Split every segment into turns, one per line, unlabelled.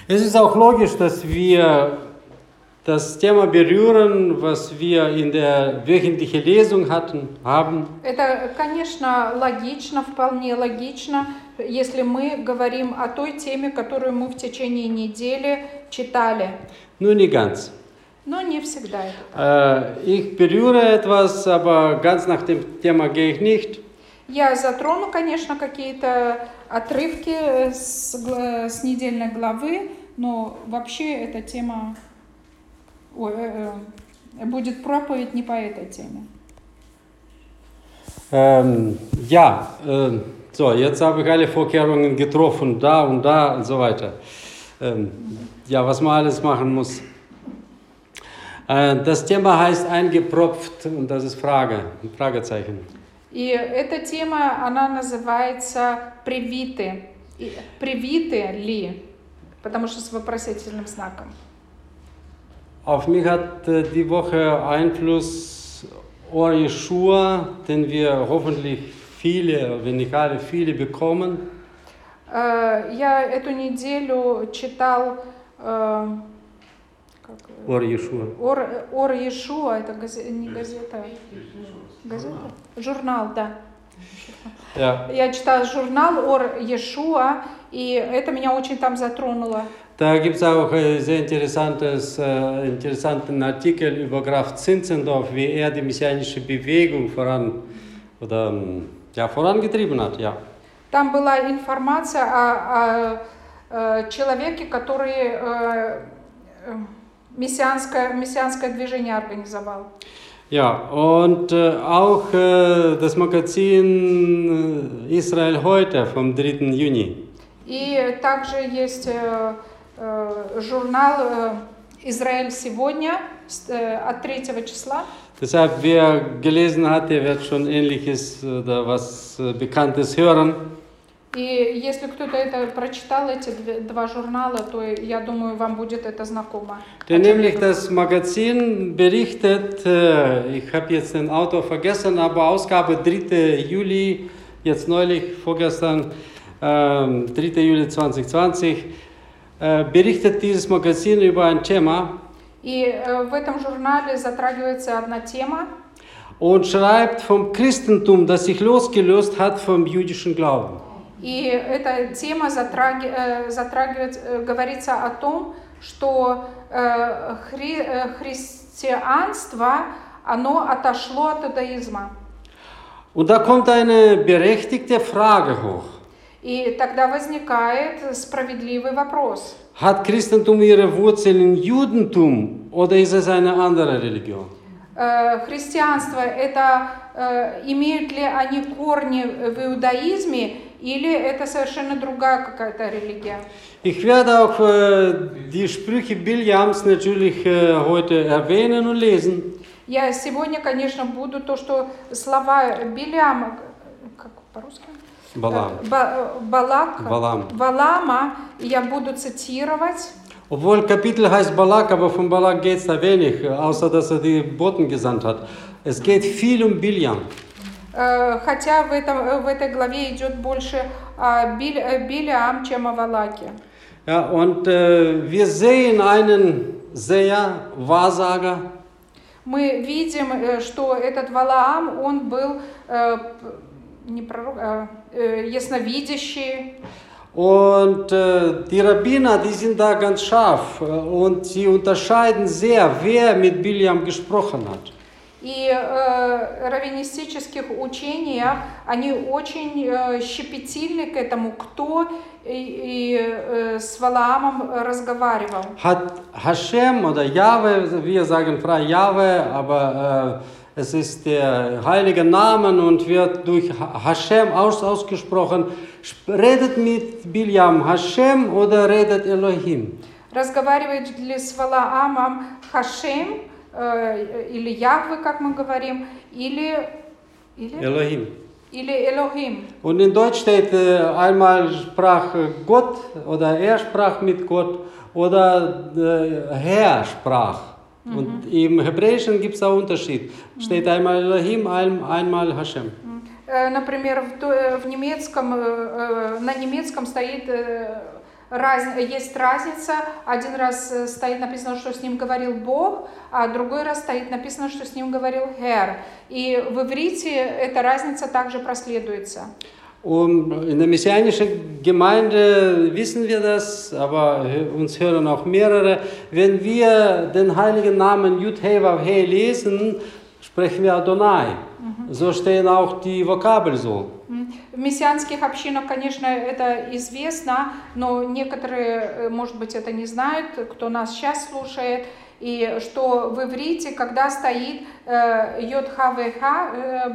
Es ist auch logisch, dass wir das Thema berühren, was wir in der wöchentlichen Lesung haben.
Это, конечно, логично, вполне логично, если мы говорим о той теме, которую мы в течение недели читали.
Nur nicht ganz.
Но не всегда это так.
Ich berühre etwas, aber ganz nach dem Thema gehe ich nicht.
Я затрону, конечно, какие-то отрывки с недельной главы, но вообще эта тема... будет проповедь не по этой теме.
So, jetzt habe ich alle Vorkehrungen getroffen, da und so weiter. Was man alles machen muss. Das Thema heißt eingepropft und das ist Fragezeichen.
И эта тема, она называется «Привиты». «Привиты ли?» Потому что с вопросительным знаком.
Auf mich hat die Woche Einfluss Or Yeshua, den wir hoffentlich wenn nicht alle, viele bekommen.
Я эту неделю читал
Or Yeshua.
Or Yeshua, это не газета. Газета? Журнал, да.
Ja.
Я читала журнал Or Yeshua, и это меня очень там затронуло.
Da gibt es auch sehr interessanten Artikel über Graf Zinzendorf, wie er die messianische Bewegung vorangetrieben hat. Ja.
Там была информация о человеке, который мессианское движение организовал.
Ja, und auch das Magazin Israel heute vom 3. Juni.
И также есть журнал «Израиль сегодня» от 3 числа.
Deshalb, wer gelesen hat, der wird schon Ähnliches oder was Bekanntes hören.
И если кто-то это прочитал, эти два журнала, то я думаю, вам будет это знакомо.
Denn nämlich das Magazin berichtet, ich habe jetzt den Autor vergessen, aber Ausgabe 3. Juli, jetzt neulich, vorgestern, 3. Juli 2020, berichtet dieses Magazin über ein Thema.
И в этом журнале затрагивается одна тема.
Und schreibt vom Christentum, das sich losgelöst hat vom jüdischen Glauben.
И эта тема говорится о том, что христианство, оно отошло от иудаизма.
Und da kommt eine berechtigte Frage hoch.
И тогда возникает справедливый вопрос.
Hat Christentum ihre Wurzeln im Judentum oder ist es eine andere Religion?
Христианство, имеют ли они корни в иудаизме или это совершенно другая какая-то религия?
Ich werde auch die Sprüche Biljams natürlich heute erwähnen und lesen.
Я сегодня, конечно, буду то, что слова Билям, как по-русски? Валаама, я буду цитировать.
Obwohl Kapitel heißt Balak, aber von Balak geht es da wenig, außer dass er die Boten gesandt hat. Es geht viel um Biljam.
Хотя в этой главе идет больше о Билям, чем о Валаке.
Ja, und wir sehen einen Seher, Wahrsager.
Мы видим, что этот Валаам, он был не пророк, ясновидящий.
Und die Rabbiner, die sind da ganz scharf und sie unterscheiden sehr, wer mit Biljam gesprochen hat.
И раввинистических учениях, они очень щепетильны к этому, кто с Валаамом разговаривал.
Hat Hashem oder Jahwe, wir sagen frei Jahwe, aber es ist der heilige Name und wird durch Hashem ausgesprochen. Redet mit Biljam Hashem oder redet Elohim?
Разговаривает ли с Валаамом Хашем, или Яхве, как мы говорим, или
Elohim.
Или Elohim.
Und in Deutsch steht einmal sprach Gott oder er sprach mit Gott oder Herr sprach. Mhm. Und im Hebräischen gibt es auch Unterschied. Steht einmal Elohim, einmal Hashem.
Например, на немецком стоит есть разница. Один раз стоит написано, что с ним говорил Бог, а другой раз стоит написано, что с ним говорил Herr. И в иврите эта разница также проследуется.
Und in der messianischen Gemeinde wissen wir das, aber uns hören auch mehrere. Wenn wir den heiligen Namen Yud-Heh-Vav-Heh lesen, sprechen wir Adonai. So stehen auch die Vokabeln so.
В мессианских общинах, конечно, это известно, но некоторые, может быть, это не знают, кто нас сейчас слушает. И что в иврите, когда стоит Йод-Ха-Ве-Ха,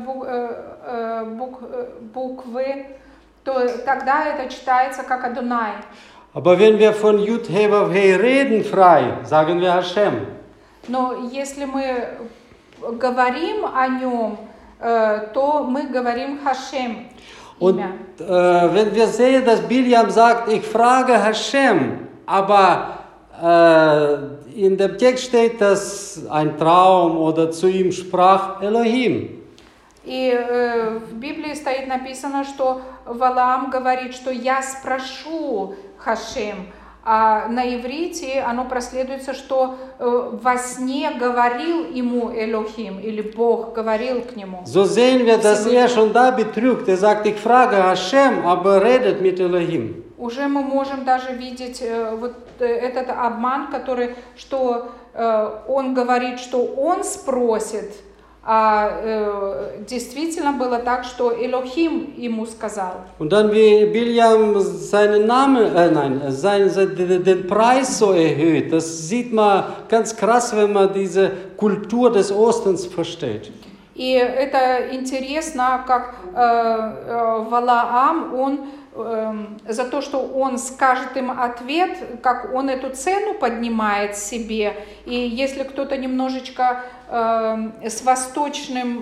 буквы, то тогда это читается как Адонай.
Aber wenn wir von Yud-Heh-Vav-Heh reden frei, sagen wir Hashem.
Но если мы говорим о нем, то мы говорим Хашем.
Und wenn wir sehen, dass Biljam sagt, ich frage Hashem, aber in dem Text steht, dass ein Traum oder zu ihm sprach Elohim.
И в Библии стоит написано, что Валаам говорит, что я спрошу Хашем. А на иврите оно проследуется, что во сне говорил ему Элохим, или Бог говорил к нему.
So sehen wir, dass schon da betrügt. Sagt, ich frage Hashem, aber redet mit Elohim.
Уже мы можем даже видеть вот этот обман, который, что он говорит, что он спросит, а действительно было так, что Элохим ему сказал.
Und dann wie Biljam seinen Namen, den Preis so erhöht, das sieht man ganz krass, wenn man diese Kultur des Ostens versteht.
И это интересно, как Валаам, он за то, что он скажет им ответ, как он эту цену поднимает себе. И если кто-то немножечко с восточным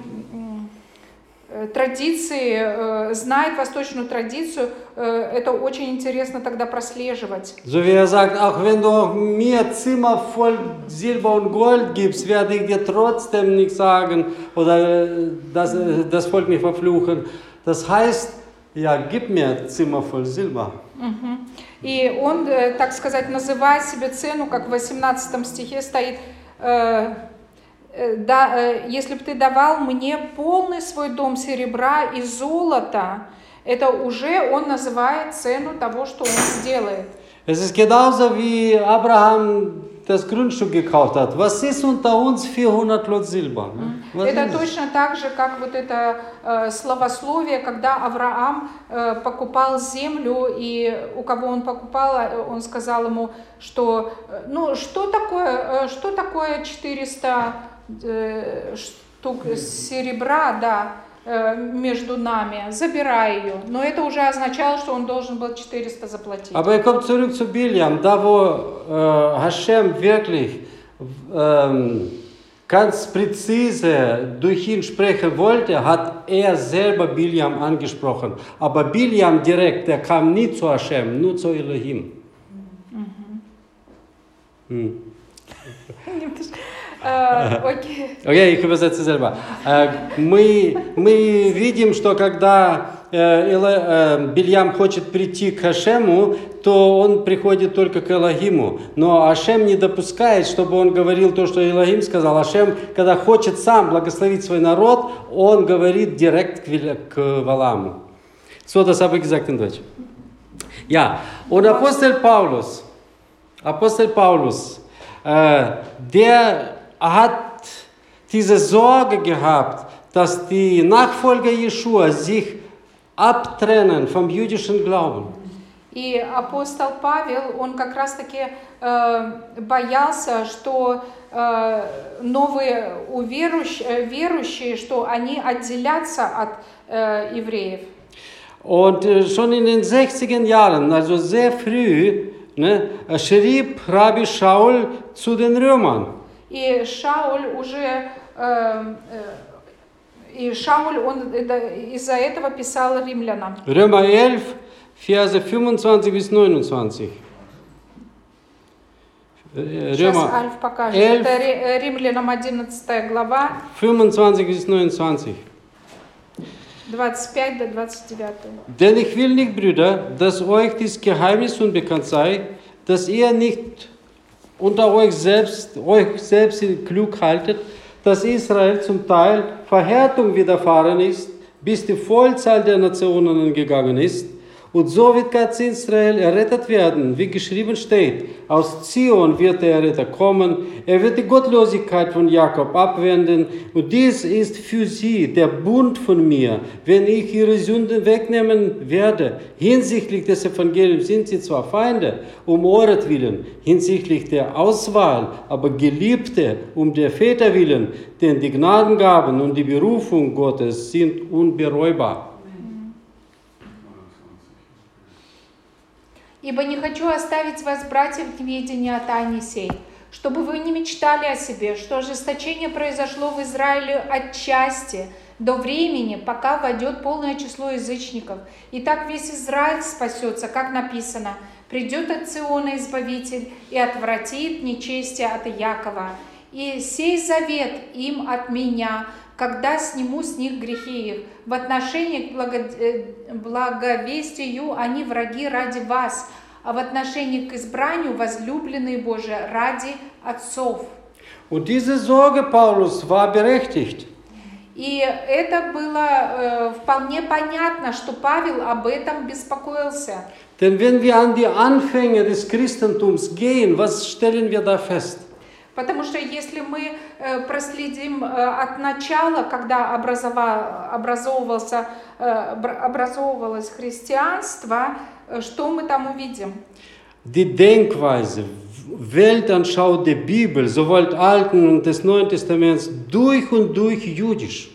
традицией, знает восточную традицию, это очень интересно тогда прослеживать.
So wie sagt, auch wenn du mir Zimmer voll Silber und Gold gibst, werde ich dir trotzdem nichts sagen oder das Volk nicht verfluchen. Das heißt, ja, gib mir Zimmer voll Silber.
И он, так сказать, называет себе цену, как в 18 стихе стоит, если бы ты давал мне полный свой дом серебра и золота, это уже он называет цену того, что он сделает.
Es ist genauso wie Abraham das Grundstück gekauft hat. Was ist unter uns 400 Lot Silber?
Это точно так же, как вот это словословие, когда Авраам покупал землю, и у кого он покупал, он сказал ему, что, ну, что такое 400 штук серебра, да, между нами, забирай ее. Но это уже означало, что он должен был 400 заплатить.
Aber er kommt zurück zu Biljam, da wo Hashem wirklich ganz präzise durch ihn sprechen wollte, hat er selber Biljam angesprochen. Aber Biljam direkt, der kam nie zu Hashem, nur zu Elohim.
Окей,
ich übersetze selber. Мы видим, что когда Бильям хочет прийти к Хашему, то он приходит только к Элохиму. Но Ашем не допускает, чтобы он говорил то, что Элохим сказал. Ашем, когда хочет сам благословить свой народ, он говорит директ к Валааму. So, das habe ich gesagt in Deutsch. Ja, und Apostel Paulus, der hat diese Sorge gehabt, dass die Nachfolger Jeschua sich abtrennen vom jüdischen Glauben.
И апостол Павел, он как раз-таки боялся, что новые верующие, что они отделятся от евреев.
Und schon in den 60er Jahren, also sehr früh, schrieb Rabbi Shaul zu den Römern.
И Шауль он из-за этого писал римлянам.
Römer 11, Verse 25 bis 29.
Сейчас Альф покажет.
11,
это римлянам 11 глава.
25 bis 29.
25 до 29.
Denn ich will nicht, Brüder, dass euch dieses Geheimnis unbekannt sei, dass ihr nicht unter euch selbst klug haltet, dass Israel zum Teil Verhärtung widerfahren ist, bis die Vollzahl der Nationen gegangen ist. Und so wird ganz Israel errettet werden, wie geschrieben steht. Aus Zion wird der Erretter kommen. Er wird die Gottlosigkeit von Jakob abwenden. Und dies ist für sie der Bund von mir, wenn ich ihre Sünden wegnehmen werde. Hinsichtlich des Evangeliums sind sie zwar Feinde, um euretwillen, hinsichtlich der Auswahl, aber Geliebte um der Väter willen, denn die Gnadengaben und die Berufung Gottes sind unbereubar.
«Ибо не хочу оставить вас, братья, в неведении о тайне сей, чтобы вы не мечтали о себе, что ожесточение произошло в Израиле отчасти до времени, пока войдет полное число язычников. И так весь Израиль спасется, как написано, придет от Сиона Избавитель и отвратит нечестие от Иакова. И сей завет им от меня, когда сниму с них грехи их. В отношении к благовестию они враги ради вас, а в отношении к избранию возлюбленные Божии ради отцов».
Und diese Sorge Paulus war berechtigt.
И это было вполне понятно, что Павел об этом беспокоился.
Denn wenn wir an die Anfänge des Christentums gehen, was stellen wir da fest?
Потому что если мы проследим от начала, когда образовывалось христианство, что мы там увидим?
Die Denkweise, Weltanschauung der Bibel, sowohl des Alten und des Neuen Testaments, durch und durch jüdisch.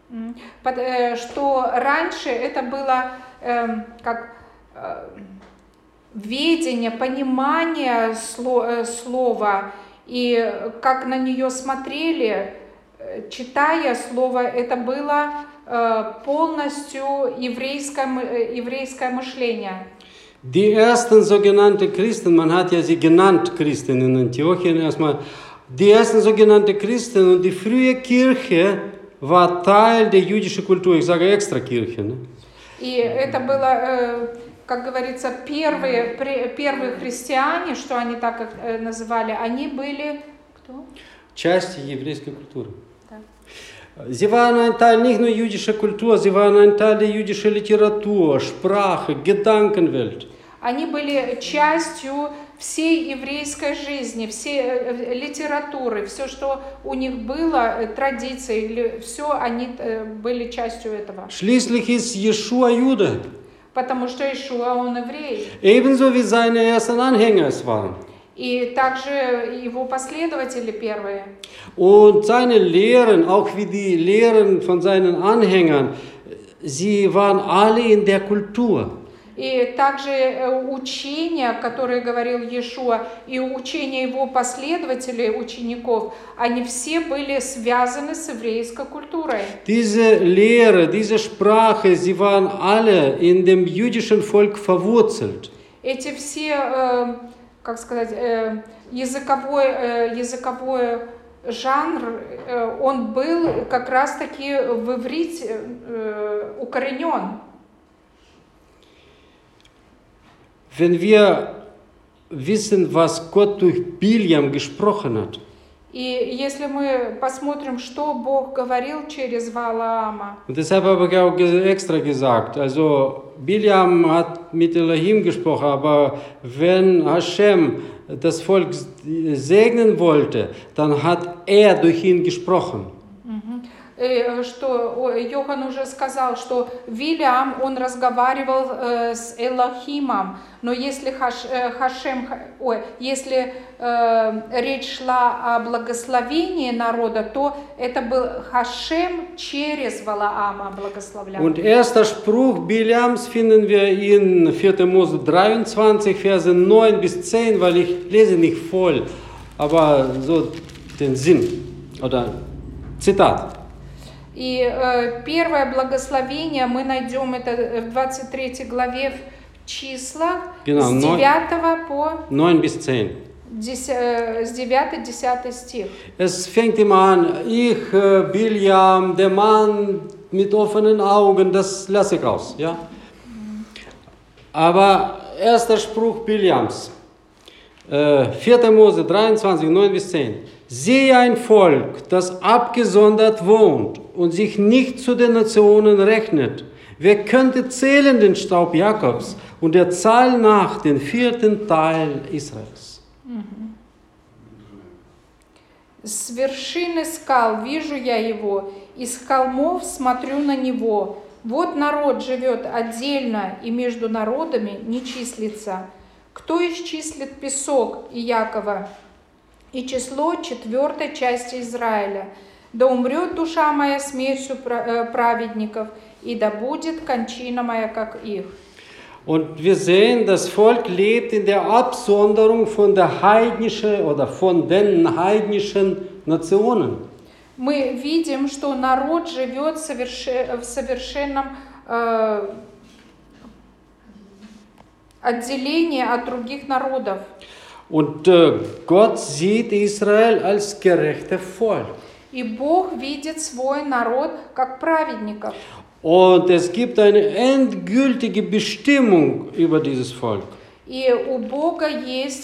Что раньше это было как видение, понимание слова, и как на нее смотрели, читая слово, это было полностью еврейское мышление.
Die ersten sogenannten Christen, man hat ja sie genannt Christen in Antiochien erstmal, die ersten sogenannten Christen und die frühe Kirche war Teil der jüdischen Kultur, ich sage extra Kirche. Ne?
И это было, как говорится, первые христиане, что они так называли, они были кто?
Частью еврейской культуры. Sie waren ein Teil nicht nur jüdischer Kultur, sie waren ein Teil der jüdischen Literatur, Sprache, Gedankenwelt.
Они были частью всей еврейской жизни, всей литературы, все, что у них было, традиции, все они были частью этого.
Schließlich ist Jeschua Jude.
Потому что Иешуа, он еврей.
Ebenso wie seine ersten Anhänger es waren.
И также его последователи первые.
Und seine Lehren, auch wie die Lehren von seinen Anhängern, sie waren alle in der Kultur.
И также учения, которые говорил Иешуа, и учения его последователей, учеников, они все были связаны с еврейской культурой.
Diese Lehre, diese Sprache, sie waren alle in dem jüdischen Volk verwurzelt.
Эти все, как сказать, языковой жанр, он был как раз-таки в иврите укоренен.
Wenn wir wissen, was Gott durch Biljam gesprochen hat,
И если мы посмотрим, что Бог говорил через Валаама.
und deshalb habe ich auch extra gesagt, also Biljam hat mit Elohim gesprochen, aber wenn Hashem das Volk segnen wollte, dann hat er durch ihn gesprochen.
Что Йохан уже сказал, что Вилиам, он разговаривал с Элохимом, но если если речь шла о благословении народа, то это был Хашем через Валаама благословлял.
Und erster Spruch Biljams finden wir in 4. Mose 23, Verse 9 bis 10, weil ich lese nicht voll, aber so den Sinn oder Zitat.
И первое благословение мы найдем это в 23 главе в числах, с 9 по
9 bis 10.
С 9-10 стих.
Es fängt immer an, ich, Biljam, der Mann mit offenen Augen, das lasse ich raus. Ja? Aber erster Spruch Biljams, 4. Mose 23, 9 bis 10. Sehe ein Volk, das abgesondert wohnt und sich nicht zu den Nationen rechnet. Wer könnte zählen den Staub Jakobs und der Zahl nach den 4. Teil Israels?
С вершины скал вижу я его, из холмов смотрю на него. Вот народ живет отдельно и между народами не числится. Кто исчислит песок Иакова и число 4 части Израиля? Да умрет душа моя смертью праведников, и да будет кончина моя, как их.
Und wir sehen, das Volk lebt in der Absonderung von der heidnischen oder von den heidnischen Nationen.
Мы видим, что народ живет в совершенном отделении от других народов.
Und Gott sieht Israel als gerechtes Volk.
И Бог видит свой народ как праведников.
Und es gibt eine endgültige Bestimmung über dieses Volk.
И у Бога есть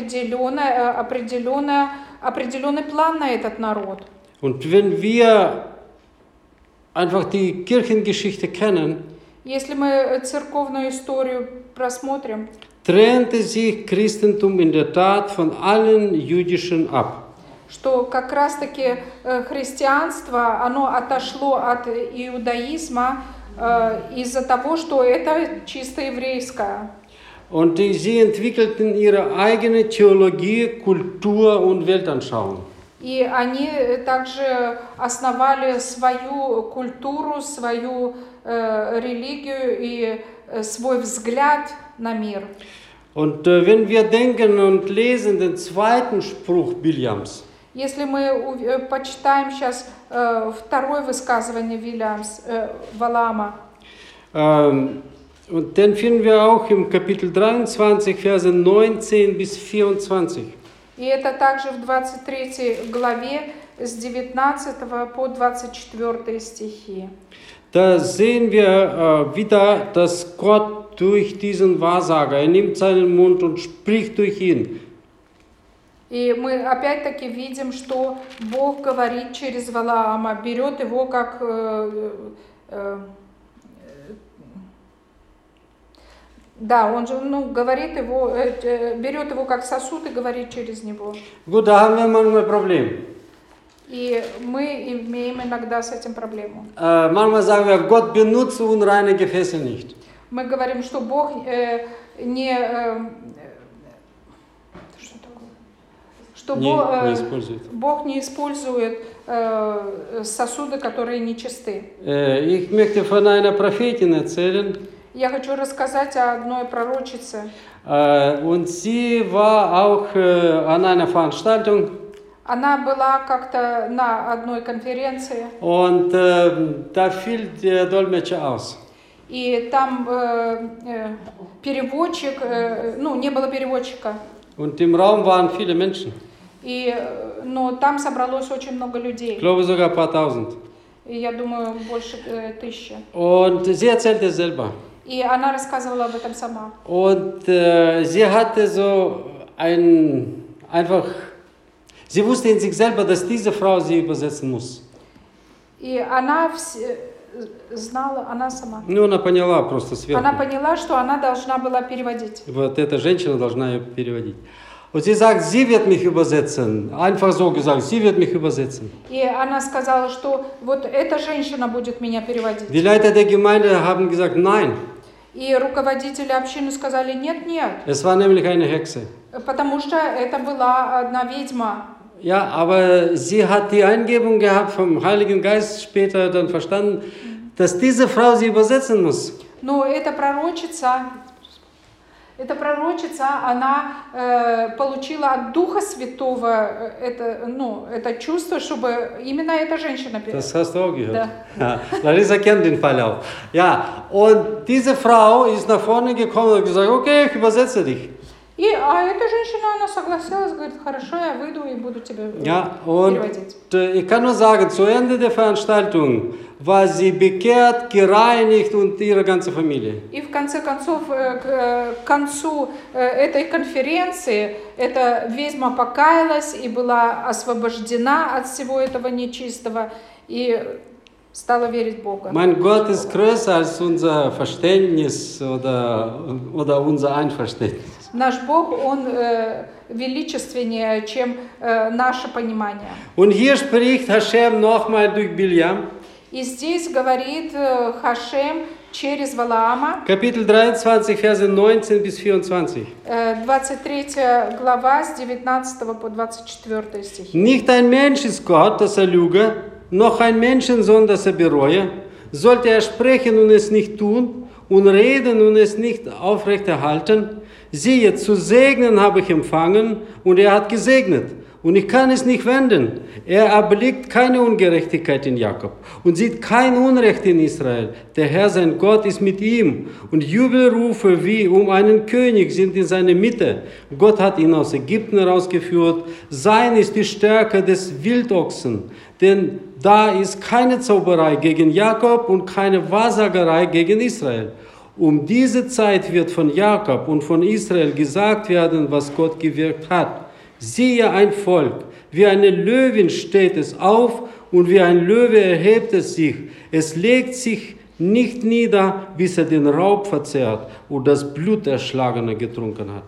определенный план на этот народ.
Und wenn wir einfach die Kirchengeschichte kennen,
Если мы церковную историю просмотрим,
trennte sich Christentum in der Tat von allen jüdischen ab.
что как раз-таки христианство, оно отошло от иудаизма из-за того, что это чисто еврейское.
Und sie entwickelten ihre eigene Theologie, Kultur und Weltanschauung.
И они также основали свою культуру, свою религию и свой взгляд на мир.
Und wenn wir denken und lesen den zweiten Spruch Biljams,
Если мы почитаем сейчас второе высказывание Валаама,
und den finden wir auch im Kapitel 23, Verse 19 bis 24.
и это также в 23 главе с 19 по 24 стихи.
Da sehen wir wieder, dass Gott durch diesen Wahrsager, er nimmt seinen Mund und spricht durch ihn.
И мы опять-таки видим, что Бог говорит через Валаама, берет его как да, он же говорит его, берет его как сосуд и говорит через него.
Gut, da haben wir manchmal ein Problem.
И мы имеем иногда с этим проблему.
Manchmal sagen wir, Gott benutzt unreine Gefäße nicht.
Мы говорим, что Бог Бог не использует сосуды, которые нечисты.
Ich möchte von einer Prophetin erzählen.
Я хочу рассказать о одной пророчице.
Und sie war auch an einer Veranstaltung.
Она была как-то на одной конференции.
Und da fiel der Dolmetscher aus.
И там переводчик, не было переводчика.
Und im Raum waren viele Menschen.
Но там собралось очень много людей.
Ich glaube sogar ein paar tausend.
И я думаю, больше 1000.
Und sie erzählte selber.
И она рассказывала об этом сама.
Und sie hatte so sie wusste in sich selber, dass diese Frau sie übersetzen muss.
И она знала, она сама.
Она поняла просто сверху.
Она поняла, что она должна была переводить.
Вот эта женщина должна ее переводить. Und sie sagt, sie wird mich übersetzen. Einfach so gesagt, sie wird mich übersetzen.
И она сказала, что вот эта женщина будет меня переводить.
Die Leiter der Gemeinde haben gesagt, nein.
И руководители общины сказали, нет, нет.
Es war nämlich eine Hexe.
Потому что это была одна ведьма.
Ja, aber sie hat die Eingebung gehabt vom Heiligen Geist, später dann verstanden, dass diese Frau sie übersetzen muss.
Но эта пророчица, она получила от Духа Святого это чувство, чтобы именно эта женщина перевела.
Das hast du auch gehört.
Да.
Ja, Larissa kennt den Fall auch. Ja, und diese Frau ist nach vorne gekommen und hat gesagt, okay, ich übersetze dich.
А эта женщина, она согласилась, говорит, хорошо, я выйду и буду тебя
Ja, und
переводить.
ich kann nur sagen, zu Ende der Veranstaltung war sie bekehrt, gereinigt und ihre ganze Familie.
И в конце концов, к концу этой конференции, эта ведьма покаялась и была освобождена от всего этого нечистого и стала верить в Бога.
Mein Gott ist größer als unser Verständnis oder unser Einverständnis.
Наш Бог, Он величественнее, чем наше понимание.
Und hier spricht Hashem nochmal durch Biljam.
И здесь говорит Хашем через Валаама,
Kapitel 23, Verse 19 bis 24.
23 глава с 19 по 24 стих.
Nicht ein Mensch ist Gott, dass er lüge, noch ein Menschensohn, dass er bereue. Sollte er sprechen und es nicht tun und reden und es nicht aufrechterhalten? Siehe, zu segnen habe ich empfangen und er hat gesegnet. Und ich kann es nicht wenden. Er erblickt keine Ungerechtigkeit in Jakob und sieht kein Unrecht in Israel. Der Herr, sein Gott, ist mit ihm. Und Jubelrufe wie um einen König sind in seiner Mitte. Gott hat ihn aus Ägypten herausgeführt. Sein ist die Stärke des Wildochsen. Denn da ist keine Zauberei gegen Jakob und keine Wahrsagerei gegen Israel. Um diese Zeit wird von Jakob und von Israel gesagt werden, was Gott gewirkt hat. Siehe ein Volk, wie eine Löwin steht es auf und wie ein Löwe erhebt es sich. Es legt sich nicht nieder, bis er den Raub verzehrt und das Blut der Erschlagenen getrunken hat.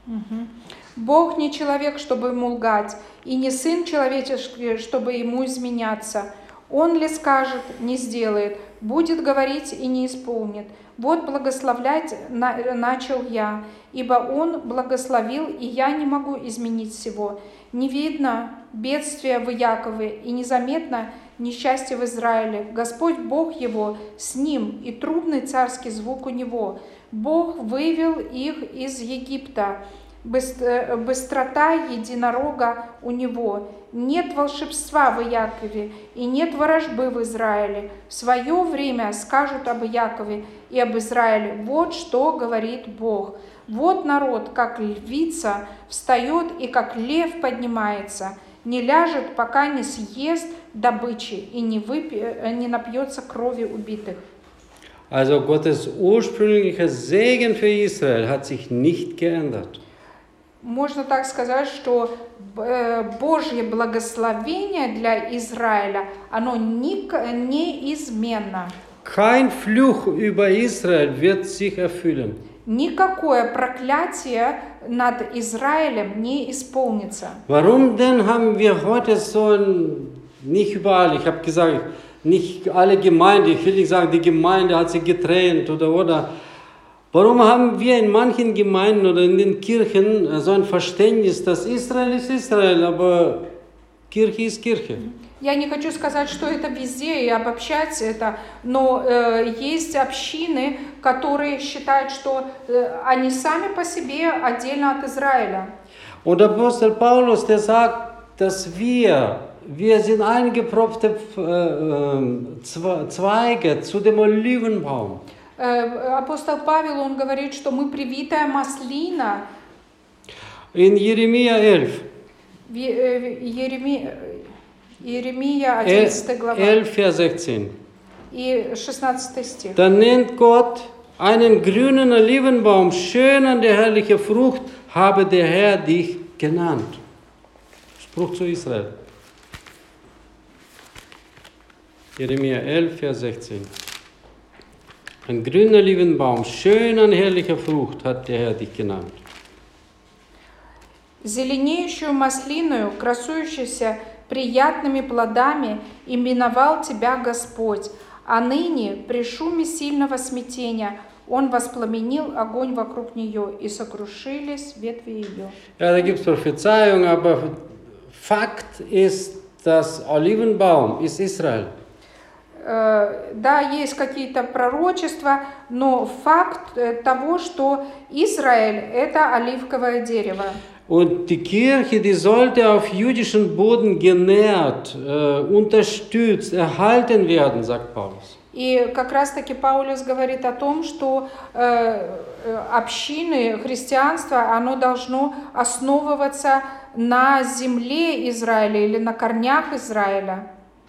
Бог не человек, чтобы ему лгать, и не сын человеческий, чтобы ему изменяться. Он ли скажет, не сделает, будет говорить и не исполнит. Вот благословлять начал я, ибо он благословил, и я не могу изменить всего. Не видно бедствия в Якове, и незаметно несчастье в Израиле. Господь Бог его с ним, и трубный царский звук у него. Бог вывел их из Египта. Быстрота единорога у него. Нет волшебства в Якове, и нет ворожбы в Израиле. В свое время скажут об Якове и об Израиле. Вот что говорит Бог. Вот народ, как львица, встает и как лев поднимается. Не ляжет, пока не съест добычи и не напьется крови убитых.
Also Gottes ursprünglicher Segen für Israel hat sich nicht geändert.
Можно так сказать, что Божье благословение для Израиля, оно неизменно.
Kein Fluch über Israel wird sich erfüllen.
Никакое проклятие над Израилем не исполнится.
Warum denn haben wir heute so nicht überall, ich habe gesagt, nicht alle Gemeinden, ich will nicht sagen, die Gemeinde hat sich getrennt oder. Warum haben wir in manchen Gemeinden oder in den Kirchen so ein Verständnis, dass Israel ist Israel, aber Kirche ist Kirche?
Я не хочу сказать, что это везде и обобщать это, но есть общины, которые считают, что они сами по себе отдельно от Израиля.
Und Apostel Paulus, der sagt, dass wir sind eingepfropfte Zweige zu dem Olivenbaum.
Апостол Павел, он говорит, что мы привитая маслина.
In Jeremia 11.
Jeremia 11 глава.
11, Vers 16.
И 16 стих.
Da nennt Gott einen grünen Olivenbaum, schön an der herrlichen Frucht, habe der Herr dich genannt. Spruch zu Israel. Jeremia 11, Vers 16. Ein grüner Olivenbaum, schön an herrlicher Frucht, hat der Herr dich genannt.
Зеленеющую маслиною, красующуюся приятными плодами, именовал тебя Господь. А ныне, при шуме сильного смятения, Он воспламенил огонь вокруг нее, и сокрушились ветви ее.
Ja, da gibt es Prophezeiungen, aber Fakt ist, dass Olivenbaum ist Israel.
Да, есть какие-то пророчества, но факт того, что Израиль – это оливковое дерево.
Und die Kirche, die sollte auf jüdischem Boden genährt, unterstützt, erhalten werden, sagt Paulus.
И как раз-таки Паулюс говорит о том, что общины, христианство, оно должно основываться на земле Израиля или на корнях Израиля.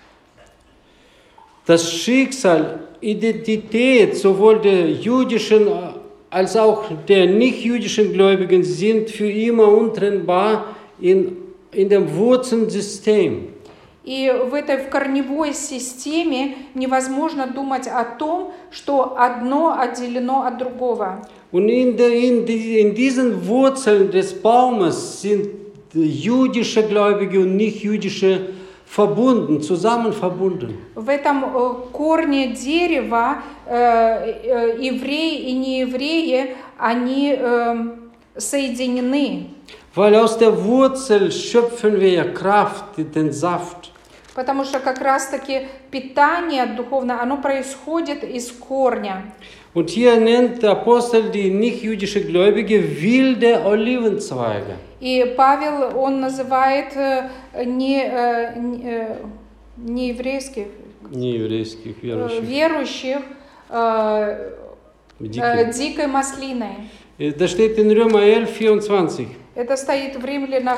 Das Schicksal, Identität sowohl der jüdischen als auch der nicht-jüdischen Gläubigen sind für immer untrennbar in dem Wurzelsystem.
И в корневой системе невозможно думать о том, что одно отделено от другого.
Und in diesen Wurzeln des Baumes sind jüdische Gläubige und nicht-jüdische verbunden, zusammen verbunden.
В этом корне дерева евреи и неевреи, они соединены.
Weil aus der Wurzel schöpfen wir ja Kraft, den Saft.
Потому что как раз-таки питание духовное, оно происходит из корня.
Und hier nennt der Apostel die nicht-jüdische Gläubige wilde Olivenzweige.
И Павел, он называет не еврейских,
Нееврейских верующих.
верующих дикой маслиной.
Das steht in Römer 11,24.
Это стоит в Римлянах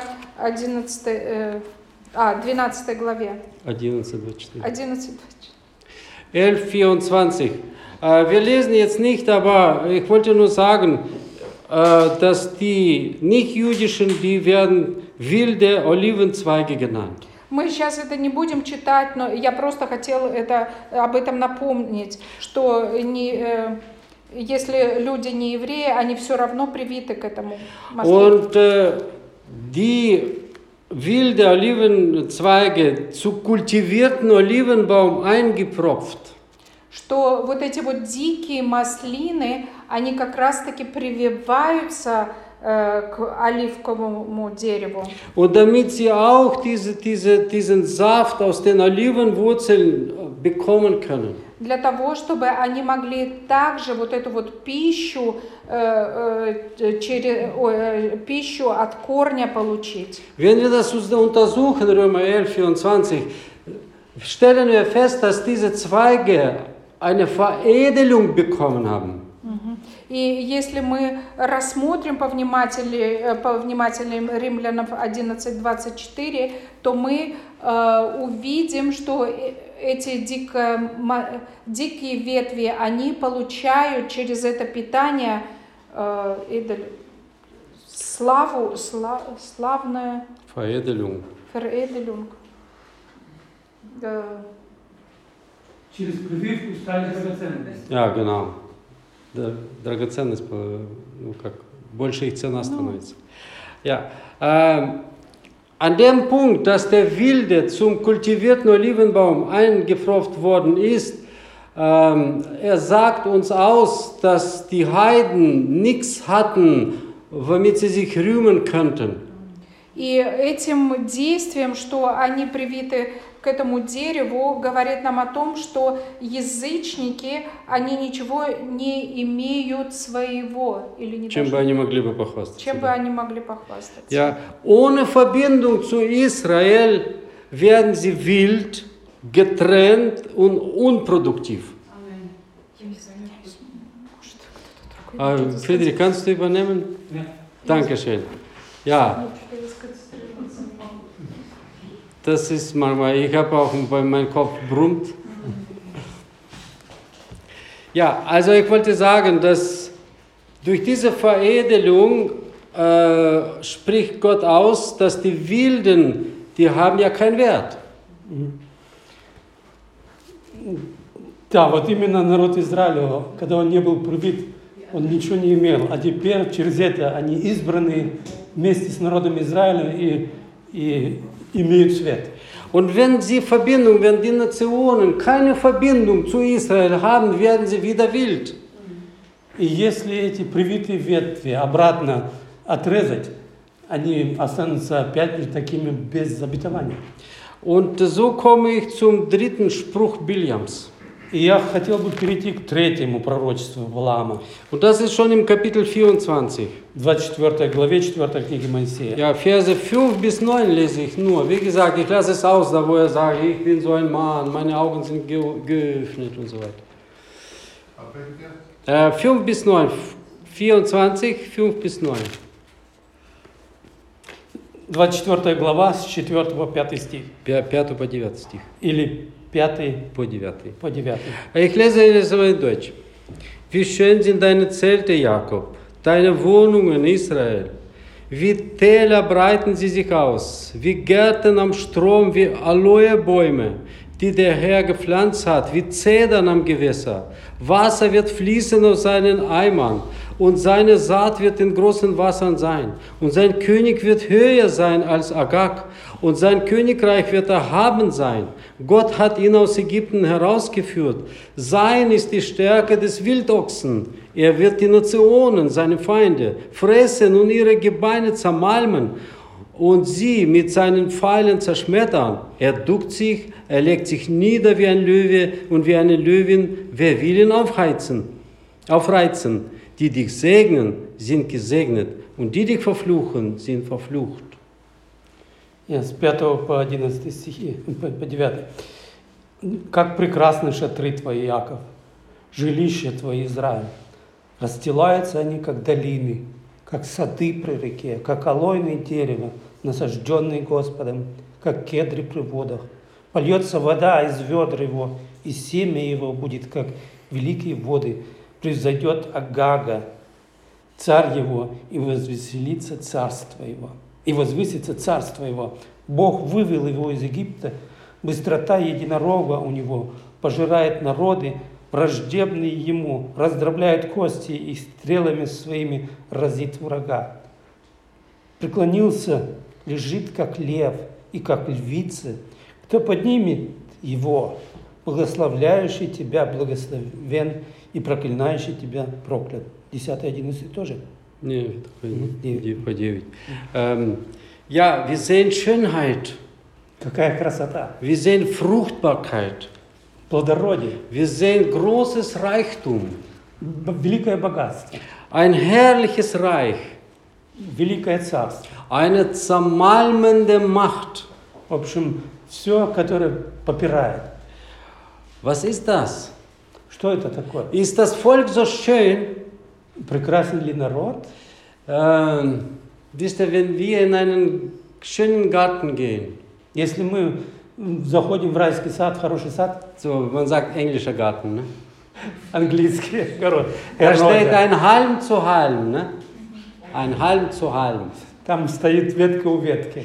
12 главе.
11,24.
11.
11,24. Wir lesen jetzt nicht, aber ich wollte nur sagen, dass die nicht-jüdischen, die werden wilde Olivenzweige genannt.
Мы сейчас это не будем читать, но я просто хотела об этом напомнить, что если люди не евреи, они все равно привиты к этому маслу.
Und die wilde Olivenzweige zu kultivierten Olivenbaum eingepropft.
Что вот эти вот дикие маслины, они как раз-таки прививаются к оливковому дереву.
Und damit sie auch diesen Saft aus den Olivenwurzeln bekommen können.
Для того, чтобы они могли также вот эту вот пищу, пищу от корня получить.
Wenn wir das untersuchen, Römer 11,24, stellen wir fest, dass diese Zweige eine Veredelung bekommen haben.
И если мы рассмотрим повнимательнее Римлянам 11:24, то мы увидим, что эти дикие ветви, они получают через это питание славную
Veredelung.
Через прививку стали драгоценности.
Ja, genau. Драгоценность, больше их цена становится. Ja. An dem Punkt, dass der Wilde zum kultivierten Olivenbaum eingepfropft worden ist, er sagt uns aus, dass die Heiden nichts hatten, womit sie sich rühmen könnten.
И этим действием, что они привиты к этому дереву, говорит нам о том, что язычники, они ничего не имеют своего. Или не
Чем бы они могли бы похвастаться?
Чем бы они могли похвастаться.
Ja, ohne Verbindung zu Israel werden sie wild, getrennt und unproduktiv. Friedrich, kannst du übernehmen?
Ja.
Dankeschön. Ja. Das ist manchmal, ich habe auch, weil mein Kopf brummt. Ja, also ich wollte sagen, dass durch diese Veredelung spricht Gott aus, dass die Wilden, die haben ja keinen Wert.
Да, вот именно народ Израиля, когда он не был привит, он ничего не имел. А теперь через это они избраны вместе с народом Израиля и имеют свет.
Und wenn die Nationen keine Verbindung zu Israel haben, werden sie wieder wild.
И если эти привитые ветви обратно отрезать, они останутся опять же такими без обетования.
Und so komme ich zum dritten Spruch Biljams.
И я хотел бы перейти к третьему пророчеству Валаама.
Und das ist schon im Kapitel 24.
24 главе 4 книги Моисея.
Ja, Verse 5 bis 9 lese ich nur. Wie gesagt, ich lasse es aus, da wo er sagt, ich bin so ein Mann, meine Augen sind geöffnet und so weiter. 5 bis 9. 24, 5 bis 9.
24 глава с 4 по 5 стих.
5 по 9 стих.
Или 5
По 9.
по 9.
Ich lese es in Deutsch. Wie schön sind deine Zelte, Jakob, deine Wohnungen, Israel. Wie Täler breiten sie sich aus, wie Gärten am Strom, wie Aloebäume, die der Herr gepflanzt hat, wie Zedern am Gewässer. Wasser wird fließen aus seinen Eimern und seine Saat wird in großen Wassern sein. Und sein König wird höher sein als Agag und sein Königreich wird erhaben sein. Gott hat ihn aus Ägypten herausgeführt. Sein ist die Stärke des Wildochsen. Er wird die Nationen, seine Feinde, fressen und ihre Gebeine zermalmen und sie mit seinen Pfeilen zerschmettern. Er duckt sich, er legt sich nieder wie ein Löwe und wie eine Löwin. Wer will ihn aufreizen? Die dich segnen, sind gesegnet und die dich verfluchen, sind verflucht.
Я с 5 по 11 стихи, по 9. «Как прекрасны шатры твои, Яков, жилища твои, Израиль. Расстилаются они, как долины, как сады при реке, как алойное дерево, насажденное Господом, как кедры при водах. Польется вода из ведр его, и семя его будет, как великие воды. Превзойдет Агага, царь его, и возвеселится царство его. И возвысится царство его. Бог вывел его из Египта, быстрота единорога у него, пожирает народы, враждебные ему, раздробляет кости и стрелами своими разит врага. Преклонился, лежит, как лев и как львица. Кто поднимет его, благословляющий тебя благословен и проклинающий тебя проклят». 10-11 тоже?
Nee, по 9. Ja, wir sehen Schönheit.
Какая красота.
Wir sehen Fruchtbarkeit.
Плодородие.
Wir sehen großes Reichtum.
Великое богатство.
Ein herrliches Reich.
Великое царство.
Eine zermalmende Macht.
В общем, все, которое попирает.
Was ist das?
Что это такое?
Ist das Volk so schön?
Прекрасен ли народ?
Wisst ihr, wenn wir in einen schönen Garten gehen,
Если мы заходим в райский сад, в хороший сад,
so man sagt englischer Garten, ne?
английский огород,
Da steht ein Halm zu Halm, ne? Ein Halm zu Halm.
там стоит ветка у ветки.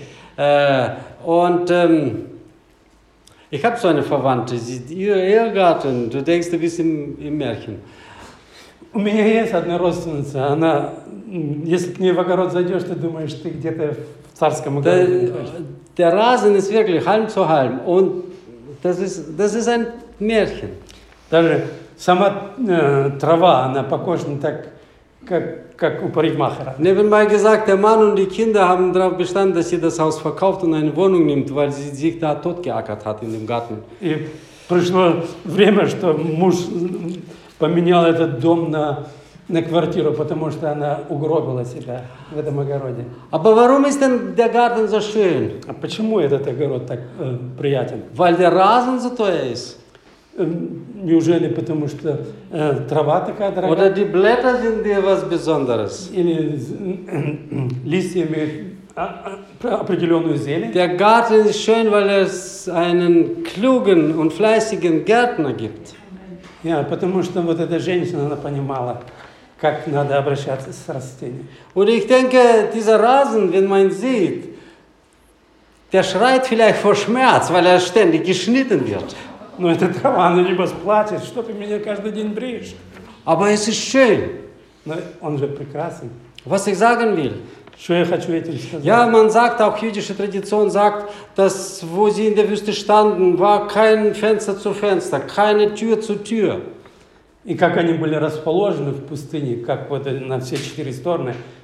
Ich habe so eine Verwandte, ihr Garten, du denkst, du bist im Märchen.
У меня есть одна родственница, она, если к ней в огород зайдешь, ты думаешь, ты где-то в царском огороде.
Der Rasen ist wirklich Halm zu Halm und das ist ein Märchen.
Даже сама трава, она покошена так, как у парикмахера.
Nebenbei gesagt, der Mann und die Kinder haben darauf bestanden, dass sie das Haus verkauft und eine Wohnung nimmt, weil sie sich da totgeackert hat in dem Garten.
И пришло время, что муж поменял этот дом на квартиру, потому что она угробила себя в этом огороде.
Aber warum ist denn der Garten so schön?
А почему этот огород так приятен?
Weil der Rasen so teuer ist.
Неужели потому что трава такая
Oder
дорогая?
die Blätter sind dir was Besonderes?
Или листья имеют определенную зелень?
Der Garten ist schön, weil es einen klugen und fleißigen Gärtner gibt.
Потому что вот эта женщина, она понимала, как надо обращаться с растением.
Und ich denke, dieser Rasen, wenn man ihn sieht, der schreit vielleicht vor Schmerz, weil er ständig geschnitten wird.
Но эта трава, она небось плачет, что ты меня каждый день бреешь.
Aber es ist schön.
Но он же прекрасен.
Was ich sagen will.
Что я хочу этим сказать?
Ja, man sagt, auch jüdische Tradition sagt, dass wo sie in der Wüste standen, war kein Fenster zu Fenster, keine Tür zu Tür.
И как они были расположены в пустыне, как вот на все четыре стороны,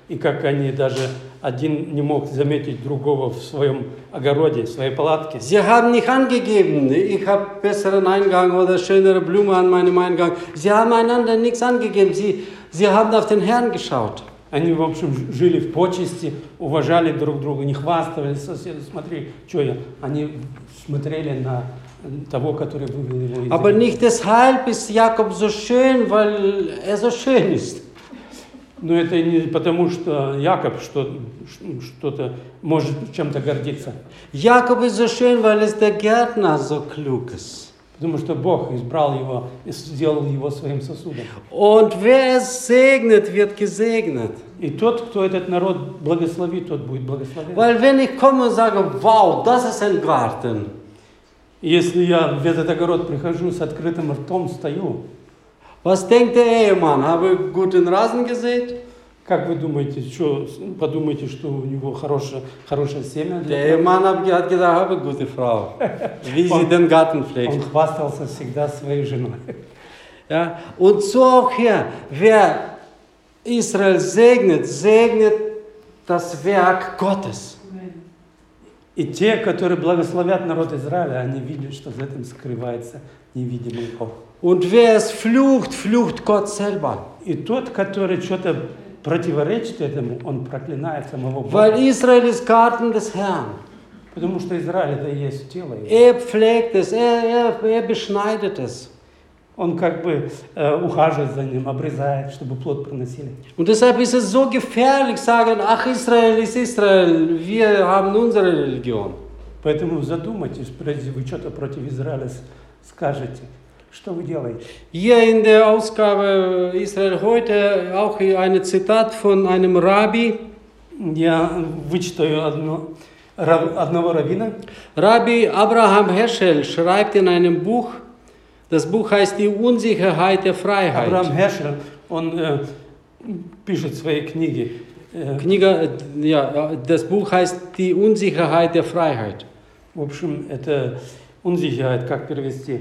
и как они даже один не мог заметить другого в своем огороде, в своей палатке.
Sie haben nicht angegeben, ich habe besseren Eingang oder schönere Blume an meinem Eingang. Sie haben einander nichts angegeben. Sie haben auf den Herrn geschaut.
Они, в общем, жили в почести, уважали друг друга, не хвастались соседу, смотри, что я. Они смотрели на того, который вывел его из
Aber
Египта.
nicht deshalb ist Jakob so schön, weil er so schön ist.
Но это не потому, что Яков что-то может чем-то гордиться.
Jakob ist so schön, weil es der Gärtner so klug ist.
Потому что Бог избрал его и сделал его своим сосудом.
Und wer es segnet, wird gesegnet.
И тот, кто этот народ благословит, тот будет благословен.
Weil wenn ich komme und sage, wow, das ist ein Garten.
Если я в этот огород прихожу с открытым ртом, стою,
Was denkt der Ehemann? Habe ich guten Rasen gesät?
как вы думаете, подумайте, что у него хорошее семя?
Der Ehemann hat gedacht, habe gute Frau, wie sie den Garten
Он
pflegt.
хвастался всегда своей женой.
Ja? Und so auch hier, wer Israel segnet, segnet das Werk Gottes.
И те, которые благословят народ Израиля, они видят, что за этим скрывается невидимый Бог.
Und wer es flucht, flucht Gott selber.
И тот, который что-то противоречит этому, он проклинает самого Бога.
Weil Israel ist Garten des Herrn.
Потому что Израиль это и есть тело его.
Er pflegt es, er beschneidet es.
Он как бы ухаживает за ним, обрезает, чтобы плод приносили.
Und deshalb ist es so gefährlich, sagen, ach, Israel ist Israel, wir haben unsere Religion.
Поэтому задумайтесь, прежде вы что-то против Израиля скажете. Что вы делаете?
Hier in der Ausgabe Israel heute auch hier ein Zitat von einem Rabbi.
Я вычитаю одного раввина.
Rabbi Abraham Heschel schreibt in einem Buch, das Buch heißt Die Unsicherheit der Freiheit.
Авраам Хешель, он пишет в своей книге.
Das Buch heißt Die Unsicherheit der Freiheit.
В общем, это Unsicherheit, как перевести?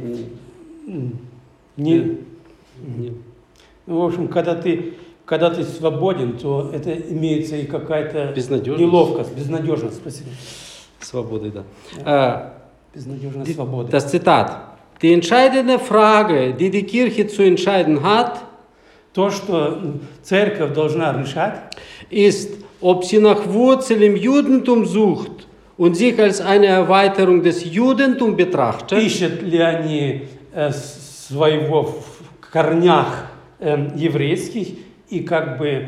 В общем, когда ты свободен, то это имеется и какая-то неловкость, безнадежность. Спасибо.
Свободы, да.
Безнадежность свободы.
Das Zitat. Die entscheidende Frage, die die Kirche zu entscheiden hat,
то, что церковь должна решать,
ist, ob sie nach Wurzeln im Judentum sucht und sich als eine Erweiterung des Judentums betrachtet.
Ищут ли они своего в корнях еврейских и как бы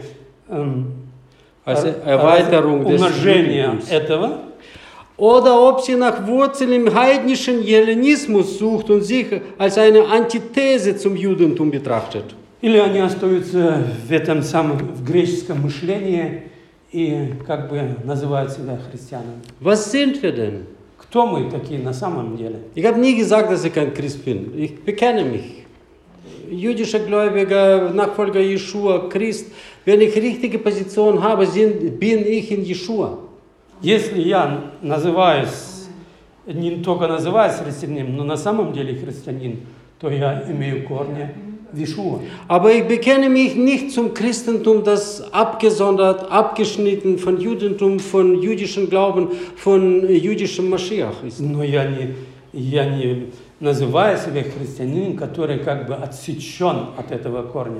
умножение этого.
Oder ob sie nach Wurzeln im heidnischen Hellenismus sucht und sich als eine Antithese zum Judentum betrachtet.
Или они остаются в этом самом в греческом мышлении и как бы называют себя христианами.
Was sind wir denn?
Кто мы такие на самом деле?
Ich habe nie gesagt, dass ich kein Christ bin. Ich bekenne mich. Jüdischer Gläubiger, Nachfolger Jeschua, Christ. Wenn ich richtige Position habe, bin ich in Jeschua.
Если я называюсь, не только называюсь христианином, но на самом деле христианин, то я имею корни в Иешуа.
Aber ich bekenne mich nicht zum Christentum, das abgesondert, abgeschnitten von Judentum, von jüdischem Glauben, von jüdischem Maschiach ist.
Но я не называю себя христианином, который как бы отсечен от этого корня.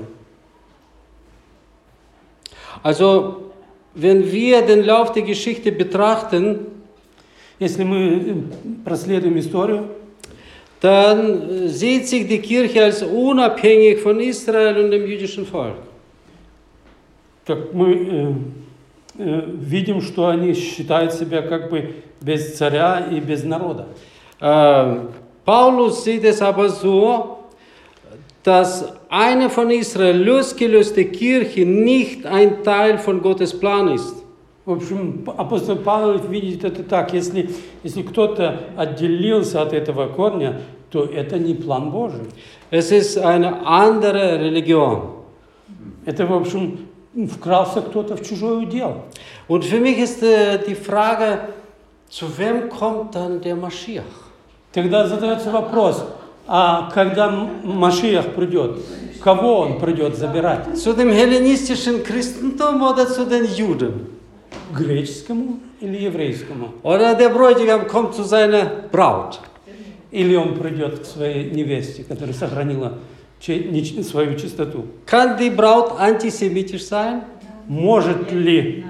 Also, wenn wir den Lauf der Geschichte betrachten,
если мы проследуем историю,
dann sieht sich die Kirche als unabhängig von Israel und dem jüdischen Volk.
Так мы видим, что они считают себя как бы без царя и без народа.
Paulus sieht es aber so, dass eine von Israel losgelöste Kirche nicht ein Teil von Gottes Plan ist.
В общем, апостол Павел видит это так, если кто-то отделился от этого корня, то это не план Божий.
Es ist eine andere Religion.
Это, в общем, вкрался кто-то в чужой удел.
Und für mich ist die Frage, zu wem kommt dann der Maschiach?
Тогда задается вопрос, А когда Машиах придет, кого он придет забирать?
Zu dem hellenistischen Christentum oder zu den Juden?
Греческому или еврейскому?
Oder der Bräutigam kommt zu seiner Braut?
Или он придет к своей невесте, которая сохранила свою чистоту?
Kann die Braut antisemitisch sein?
Может ли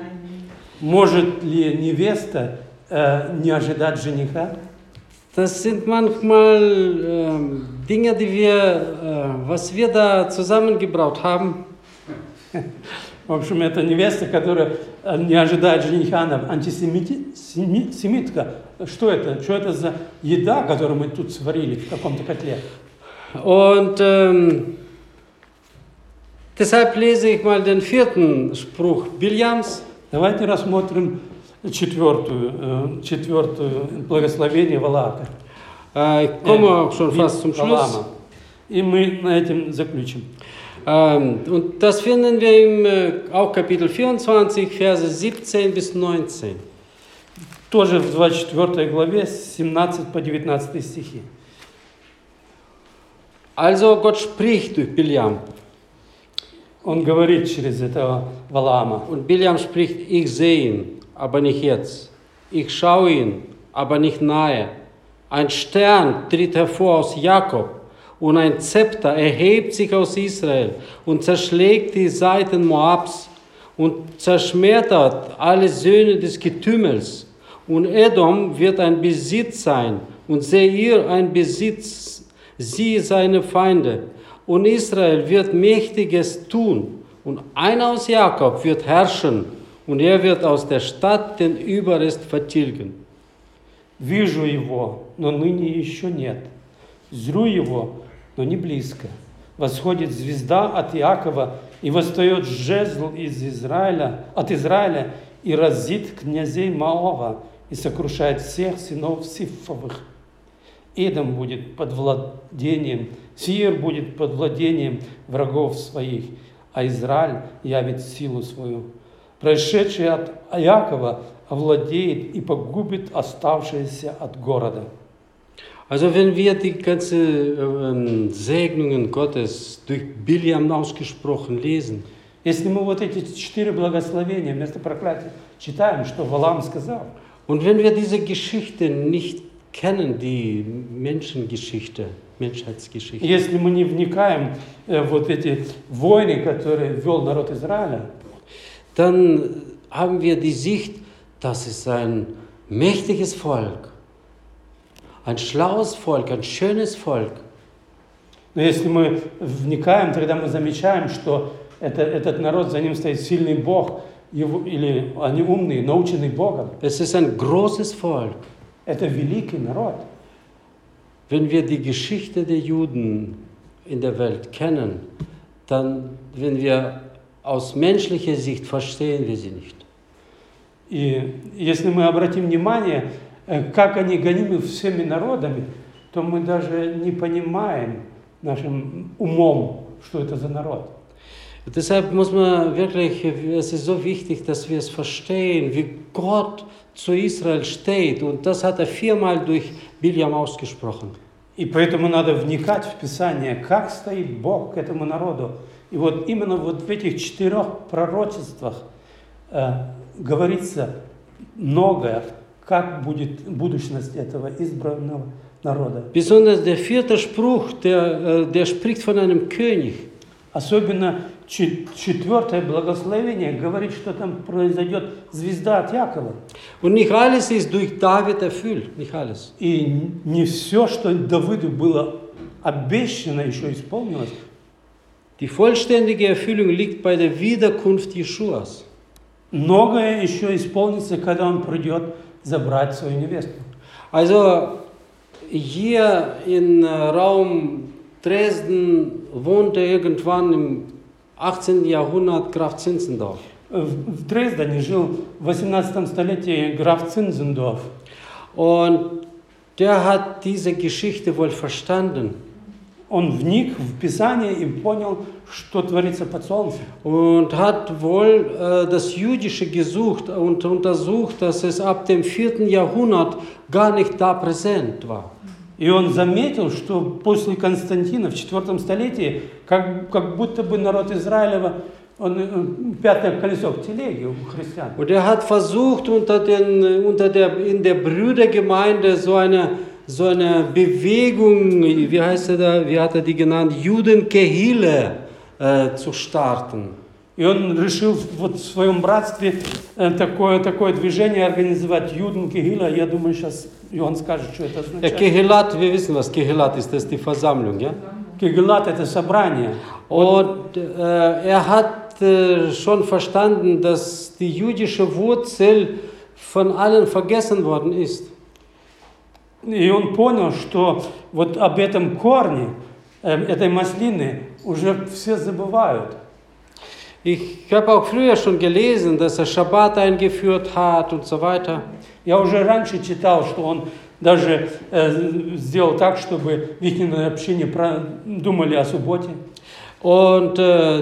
невеста не ожидать жениха?
Das sind manchmal Dinge, was wir da zusammengebraut haben.
В общем, это невеста, которая не ожидает жениха, она антисемитка. Что это? Что это за еда, которую мы тут сварили в каком-то котле?
Und deshalb lese ich mal den 4. Spruch Biljams.
Давайте рассмотрим четвертую благословение Валаака.
Ich komme auch schon fast zum Schluss.
И мы на этом заключим.
Und das finden wir im auch Kapitel 24, Verse 17 bis 19.
Тоже в 24 главе, с 17 по 19 стихи.
Also Gott spricht durch Biljam.
Он говорит через этого Валаама.
Und Biljam spricht, ich sehe ihn, aber nicht jetzt. Ich schaue ihn, aber nicht nahe. Ein Stern tritt hervor aus Jakob und ein Zepter erhebt sich aus Israel und zerschlägt die Seiten Moabs und zerschmettert alle Söhne des Getümmels. Und Edom wird ein Besitz sein und Seir ein Besitz, sie seine Feinde. Und Israel wird Mächtiges tun und einer aus Jakob wird herrschen und er wird aus der Stadt den Überrest vertilgen.
Вижу его, но ныне еще нет. Зрю его, но не близко. Восходит звезда от Иакова, и восстает жезл от Израиля, и разит князей Моава, и сокрушает всех сынов Сифовых. Эдом будет под владением, Сир будет под владением врагов своих, а Израиль явит силу свою. Происшедший от Иакова овладеет и погубит оставшиеся от города.
Also wenn wir die ganzen Segnungen Gottes durch Biljam ausgesprochen lesen,
Если мы вот эти 4 благословения вместо проклятия читаем, что Валаам сказал,
und wenn wir diese Geschichte nicht kennen, die Menschheitsgeschichte,
если мы не вникаем в вот эти войны, которые вел народ Израиля,
dann haben wir die Sicht, das ist ein mächtiges Volk, ein schlaues Volk, ein schönes Volk.
Но если мы вникаем, тогда мы замечаем, что этот народ, за ним стоит сильный Бог, или они умные, наученные Богом.
Es ist ein großes Volk.
Это великий народ.
Wenn wir die Geschichte der Juden in der Welt kennen, dann, wenn wir aus menschlicher Sicht verstehen wir sie nicht.
И если мы обратим внимание, как они гонимы всеми народами, то мы даже не понимаем нашим умом, что это за народ.
Deshalb muss man wirklich, es ist so wichtig, dass wir es verstehen, wie Gott zu Israel steht. Und das hat er 4-mal durch Biljam ausgesprochen.
И поэтому надо вникать в Писание, как стоит Бог к этому народу. И вот именно вот в этих 4 пророчествах говорится многое, как будет будущность этого избранного народа.
Besonders der 4. Spruch, der spricht von einem König.
Особенно 4 благословение говорит, что там произойдет звезда от Якова.
Und nicht alles ist durch David erfüllt, nicht alles.
И не все, что Давиду было обещано, еще исполнилось.
Die vollständige Erfüllung liegt bei der Wiederkunft Jeschuas.
Многое еще исполнится, когда он придет забрать свою невесту.
Also hier in Raum Dresden wohnte irgendwann im 18. Jahrhundert Graf Zinzendorf.
В Дрездене жил в 18 столетии граф Цинцендорф.
Und der hat diese Geschichte wohl verstanden.
Он вник в Писание и понял, что творится под солнцем.
Und hat wohl das Jüdische gesucht und untersucht, dass es ab dem 4. Jahrhundert gar nicht da präsent war.
И он заметил, что после Константина в 4 столетии, как будто бы народ Израилева, он пятое колесо к телеге у христиан.
Und er hat versucht, in der Brüdergemeinde so eine Bewegung, wie heißt er da, wie hat er die genannt, Judenkehille zu starten.
И он решил вот в своем братстве такое движение организовать, Judenkehille. Я думаю, сейчас Иоанн скажет, что это означает.
Kehilat, wir wissen, was Kehilat ist, das ist die Versammlung, ja?
Кегелат — это собрание.
Und er hat schon verstanden, dass die jüdische Wurzel von allen vergessen worden ist.
И он понял, что вот об этом корне, этой маслины, уже все забывают.
Ich habe auch früher schon gelesen, dass er Schabbat eingeführt hat und so weiter.
Я уже раньше читал, что он даже сделал так, чтобы в их общине думали о субботе.
Und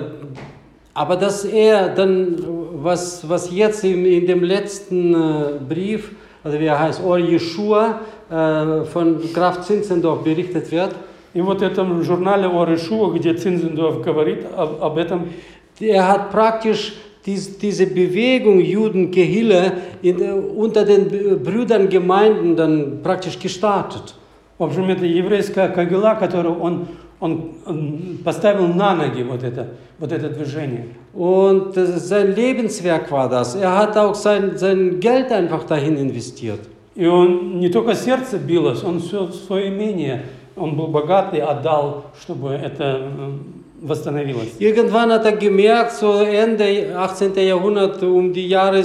aber dass er dann, was jetzt in dem letzten Brief, also wie er heißt, Or Yeshua, von Graf Zinzendorf berichtet wird.
И вот в этом журнале Or Yeshua, где Zinzendorf говорит об этом,
er hat praktisch diese Bewegung Judenkehille unter den Brüderngemeinden dann praktisch gestartet.
В общем, это еврейская кагила, которую он поставил на ноги вот это движение.
Und sein Lebenswerk war das. Er hat auch sein Geld einfach dahin investiert.
И он не только сердце билось, он все свое имение, он был богатый, отдал, чтобы это восстановилось.
Irgendwann hat er gemerkt, so Ende 18. Jahrhundert, um die Jahre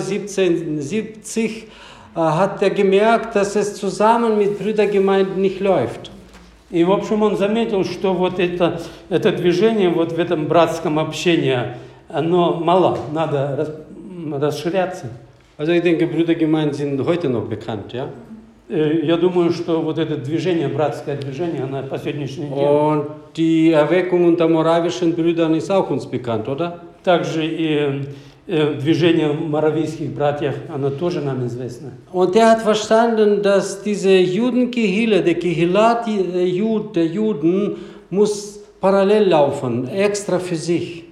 1770, hat er gemerkt, dass es zusammen mit Brüdergemeinden nicht läuft.
И, в общем, он заметил, что вот это движение вот в этом братском общении, оно мало, надо расширяться.
Also ich denke, Brüdergemeinden sind heute noch bekannt, ja?
Я думаю, что вот это движение, братское движение, оно по сегодняшний день.
Und die Erweckung unter moravischen Brüdern ist auch uns bekannt, oder?
Также и движение моравийских братьев, оно тоже нам известно.
Und er hat verstanden, dass diese Judenkehille, der Kehilat der Juden, muss parallel laufen, extra für sich.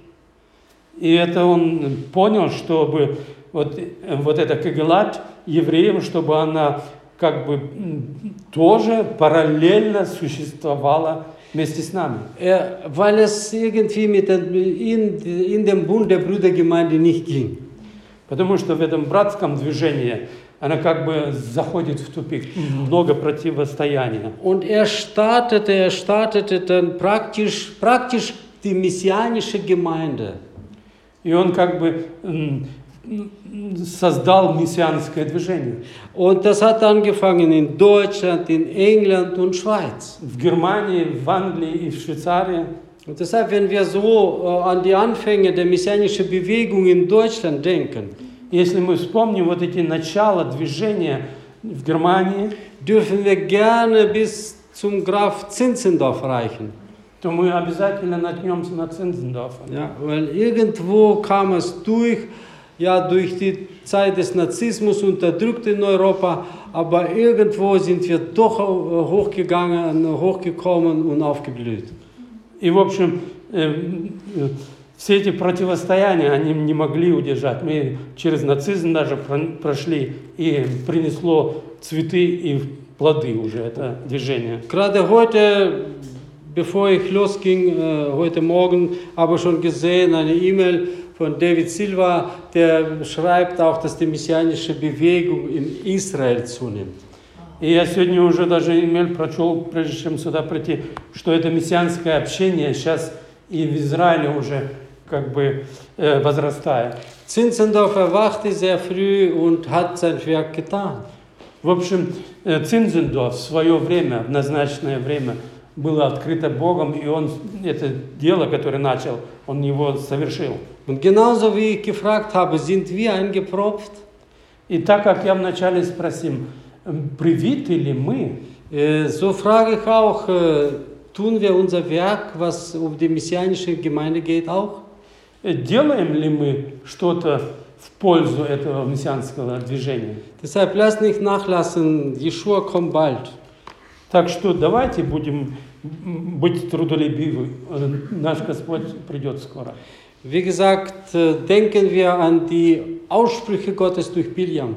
И это он понял, чтобы вот эта кегелат евреев, чтобы она как бы тоже параллельно существовала вместе с нами.
Weil es irgendwie in dem Bund der Brüdergemeinde nicht ging.
Потому что в этом братском движении она как бы заходит в тупик, много противостояния.
Und er startete dann praktisch die messianische Gemeinde.
И он как бы создал мессианское движение.
Und das hat angefangen in Deutschland, in England und Schweiz.
В Германии, в Англии и в Швейцарии.
Und deshalb, wenn wir so an die Anfänge der messianischen Bewegung in Deutschland denken,
если мы вспомним вот эти начала движения в Германии,
dürfen wir gerne bis zum Graf Zinzendorf reichen.
то мы обязательно наткнемся на Цинцендорфа.
Ja, weil irgendwo kam es durch die Zeit des Narzissmus unterdrückt in Europa, aber irgendwo sind wir doch hochgekommen und aufgeblüht.
И, в общем, все эти противостояния, они не могли удержать. Мы через нацизм даже прошли, и принесло цветы и плоды уже это движение.
Gerade heute, bevor ich losging, heute Morgen, habe ich schon gesehen, eine E-Mail von David Silva, der schreibt auch, dass die messianische Bewegung in Israel zunimmt.
И я сегодня уже даже имейл прочел, прежде чем сюда прийти, что это мессианское общение сейчас и в Израиле уже как бы возрастает.
Zinzendorf erwachte sehr früh und hat sein Werk getan.
В общем, Цинцендорф в свое время, в назначенное время, было открыто Богом, и он это дело, которое начал, он его совершил.
Und genauso wie ich gefragt habe, sind wir eingepropft?
И так как я вначале спросил, привиты ли мы?
So frage ich auch, tun wir unser Werk, was um die messianische Gemeinde geht, auch?
Делаем ли мы что-то в пользу этого мессианского движения?
Deshalb lasst nicht nachlassen, Jeshua kommt bald.
Так что давайте будем быть трудолюбивы. Наш Господь придет скоро.
Wie gesagt, denken wir an die Aussprüche Gottes durch Biljam.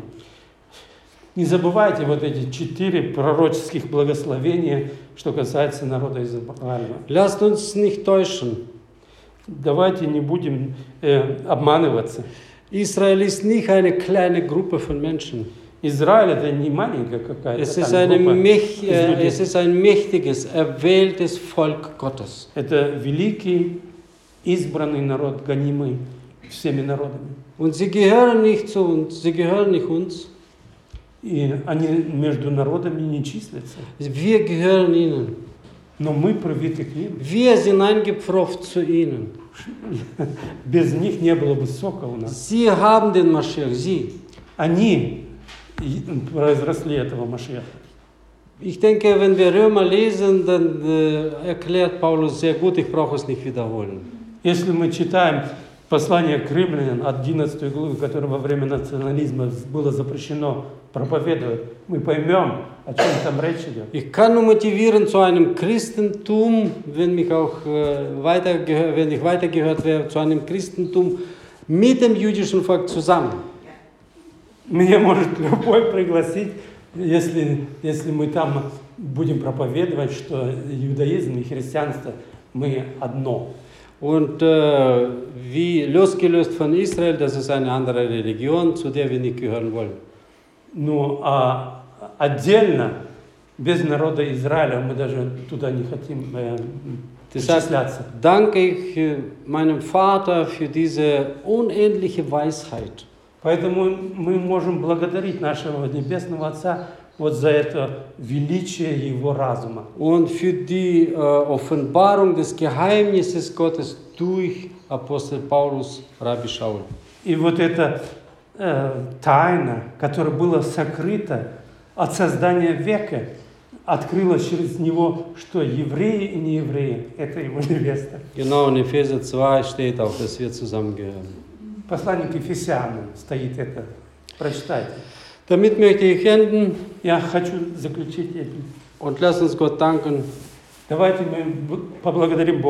Не забывайте вот эти 4 пророческих благословения, что касается народа Израиля.
Lasst uns nicht täuschen.
Давайте не будем обманываться.
Israel ist nicht eine kleine Gruppe von Menschen.
Израиль это не маленькая какая-то
Es ist,
группа.
es ist ein mächtiges, erwähltes Volk Gottes.
Это великий, избранный народ, гонимый всеми народами.
Und sie gehören nicht zu uns, sie gehören nicht uns.
И они между народами не числятся.
Wir gehören ihnen.
Но мы привиты к ним.
Wir sind eingepfropft zu ihnen.
Без них не было бы сока у нас.
Sie haben den Maschiach, sie.
Они произросли этого Машиаха.
Ich denke, wenn wir Römer lesen, dann erklärt Paulus sehr gut, ich brauche es nicht wiederholen.
Если мы читаем послание к римлянам, 11 главу, которое во время национализма было запрещено проповедовать, мы поймем, о чем там речь идет.
Ich kann nur motivieren zu einem Christentum, wenn ich weitergehört wäre, zu einem Christentum mit dem jüdischen Volk zusammen.
Меня может любой пригласить, если мы там будем проповедовать, что иудаизм и христианство, мы одно.
Und wie losgelöst von Israel, das ist eine andere Religion, zu der wir nicht gehören wollen.
Ну, а отдельно, без народа Израиля, мы даже туда не хотим причисляться.
Danke ich meinem Vater für diese unendliche Weisheit.
Поэтому мы можем благодарить нашего Небесного Отца вот за это величие Его разума.
Und für die Offenbarung des Geheimnisses Gottes durch Apostel Paulus, Rabbi Shaul.
И вот эта тайна, которая была сокрыта от создания века, открылась через него, что евреи и неевреи – это его невеста.
Genau, in Epheser 2 steht auch, dass wir zusammengehören.
Послание к Ефесянам стоит это. Прочитайте.
Damit möchte ich enden.
Я хочу заключить этим.
Und lass uns Gott danken.
Давайте мы поблагодарим Бога.